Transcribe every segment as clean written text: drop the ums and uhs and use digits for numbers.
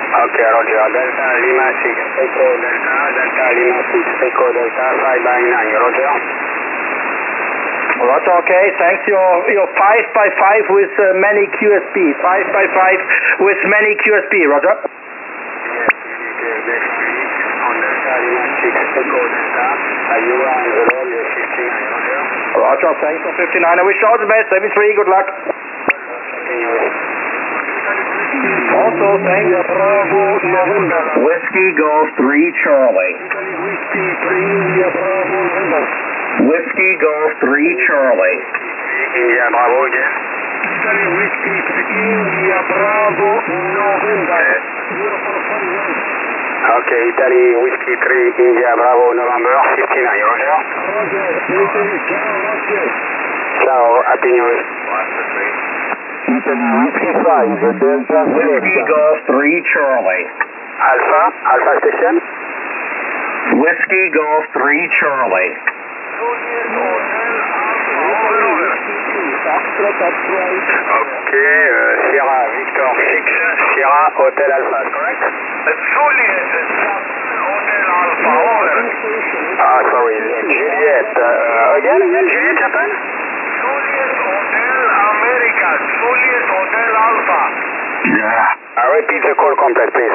Okay, Roger. Delta Lima 6, Echo Delta, Delta Lima 6, Echo Delta, 5 by 9, Roger. Roger, okay, thanks. You're 5 by 5 with many QSP. 5 by 5 with many QSP, Roger. Yes, on Delta Lima 6, Echo Delta, you are on the road, 59, Roger. Roger, thanks for 59. I wish you all the best. 73, good luck. Also, thanks. Whiskey Golf 3 Charlie. Whiskey Golf 3 Charlie. India Bravo again. Whiskey India Bravo November. Okay, Italy Whiskey 3 India Bravo November 59, Roger. Ciao, happy New Year. Whiskey 5 Delta Whiskey Golf 3 Charlie. Alpha station. Whiskey Golf 3 Charlie. Okay, Sierra Victor 6, Sierra Hotel Alpha, correct? Juliet Hotel Alpha, over. Sorry, Juliet. Again, Juliet Japan? Juliet Hotel America, Juliet Hotel Alpha. Yeah. Repeat the call complete, please.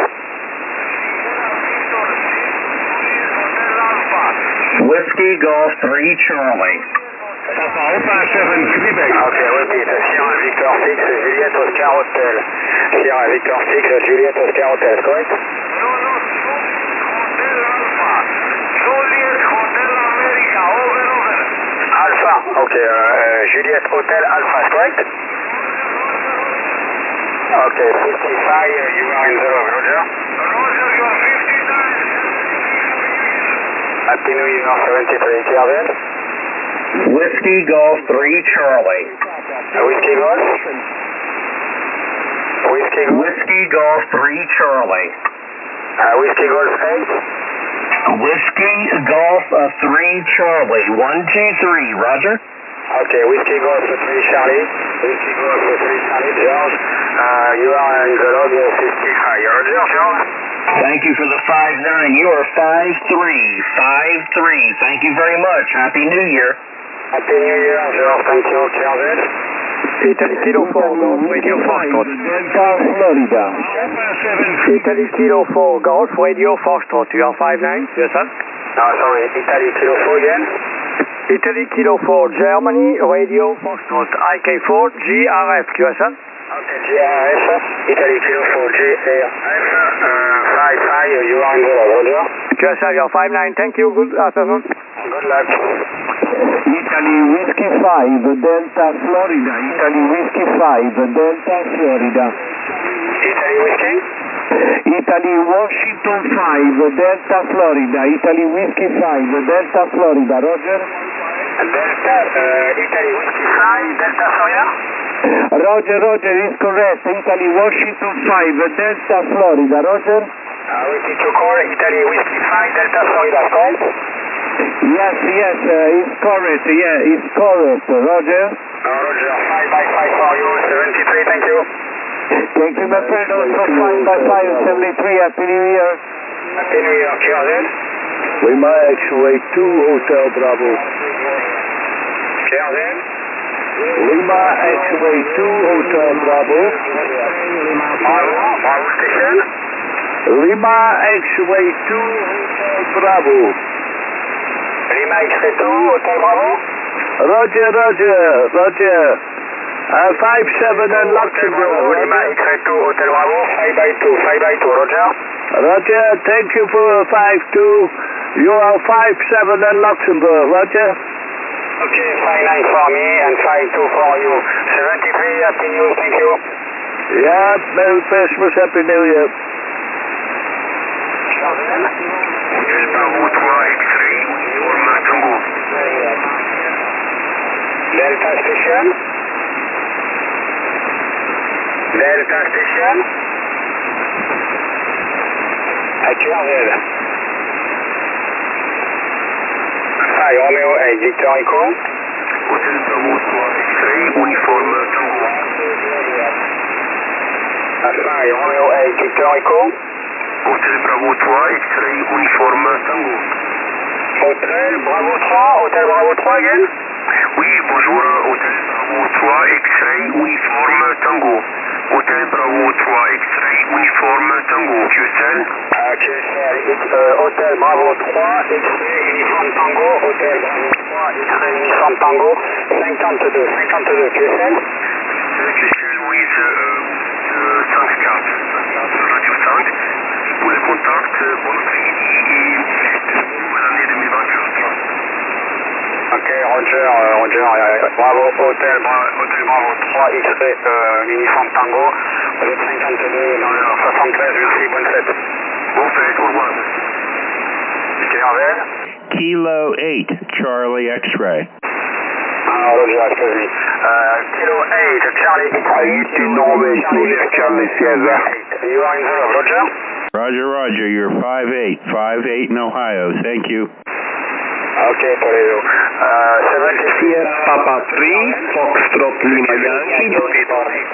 Whiskey Golf 3 Charlie. Alpha 7 Quebec. Okay, repeat. Sierra Victor 6, Juliet Oscar Hotel. Sierra Victor 6, Juliet Oscar Hotel, correct? No, Hotel Alpha. Juliet Hotel America, over. Alpha, okay. Juliet Hotel Alpha, correct? Okay, 55, you are in the road, Roger. Roger, you are 59. Happy New Year, 73, clear then? Whiskey Golf 3 Charlie. Whiskey Golf? Whiskey Golf 3 Charlie. Whiskey Golf 8? Whiskey Golf 3 Charlie. 1, 2, 3, Roger. Okay, Whiskey Golf 3 Charlie. Whiskey Golf 3 Charlie, George. You are in the road 55, Roger, George. Thank you for the 5-9. You are 5-3. Thank you very much. Happy New Year. Happy New Year, George. Thank you, clear then? Italy Kilo 4, Golf Radio Foxtrot. Delta Florida. Alpha 7 Italy Kilo 4, Golf Radio Foxtrot. You are 5-9, yes sir? Sorry, Italy Kilo 4 again? Italy Kilo 4, Germany Radio Foxtrot. IK4, GRF, QSL? Okay, GRF, Italy Kilo 4, GRF, 5-5, you are in the road, Roger. QSL, you are 5-9, thank you, good afternoon. Good luck. Italy Whiskey 5 Delta Florida. Italy Whiskey 5 Delta Florida. Italy Whiskey? Italy Washington 5 Delta Florida. Italy Whiskey 5 Delta Florida. Roger. Delta, Italy Whiskey 5, Delta Florida? Roger is correct. Italy Washington 5 Delta Florida. Roger. Repeat your call, Italy Whiskey 5, Delta Florida, correct? Yes, it's correct. Yeah, it's correct. Roger. Roger, 5 by 5 for you, 73, thank you. Thank you, my friend. Also 5 by 5, 73. Happy New Year. Happy New Year, clear then? Lima X-Ray 2 Hotel Bravo. Clear then? Lima X-Ray 2 Hotel Bravo. Bravo station? Lima X-Ray 2 Hotel Bravo. Lima X-Ray 2, Hotel Bravo? Roger. 5-7 and Luxembourg. Lima X-Ray 2, Hotel Bravo, 5 by 2, Roger. Roger, thank you for 5-2. You are 5-7 and Luxembourg, Roger. Okay, 5-9 for me and 5-2 for you. 73, Happy New Year, thank you. Yeah, Merry Christmas, Happy New Year. Delta station? Actuel. Hi, Romeo 8, Victor Echo. Hotel Bravo 3 X-Ray, uniforme Tango. Sorry, Romeo 8, Victor Echo. Hotel Bravo 3, X-ray, uniforme, Tango. Hotel Bravo 3, Hotel Bravo 3 again? Oui, bonjour, Hotel Bravo 3, X-ray, uniforme, Tango. Hotel Bravo 3, X-ray, uniforme, Tango. QSL? QSL, it's Hotel Bravo 3, X-ray, uniforme, Tango. Hotel Bravo 3, X-ray, uniforme, Tango. 52, 52, QSL? QSL with 5-4, Radio 5. Pour les contacts, bon après-midi et bonne année 2024. Ok, Roger, Bravo, Hotel Bravo 3, X-ray, uniforme Tango, vous êtes 52 dans le 73, merci, bonne fête. Bonne fête, au revoir. Quelle heure? Kilo 8, Charlie X-ray. Roger, excuse me. Kilo 8, Charlie X-ray, to Norway, Charlie Sierra. You are in the Roger? Roger, you're 5'8", in Ohio, thank you. Okay, Toledo. 70 Sierra Papa 3, Foxtrot Lima Yankee.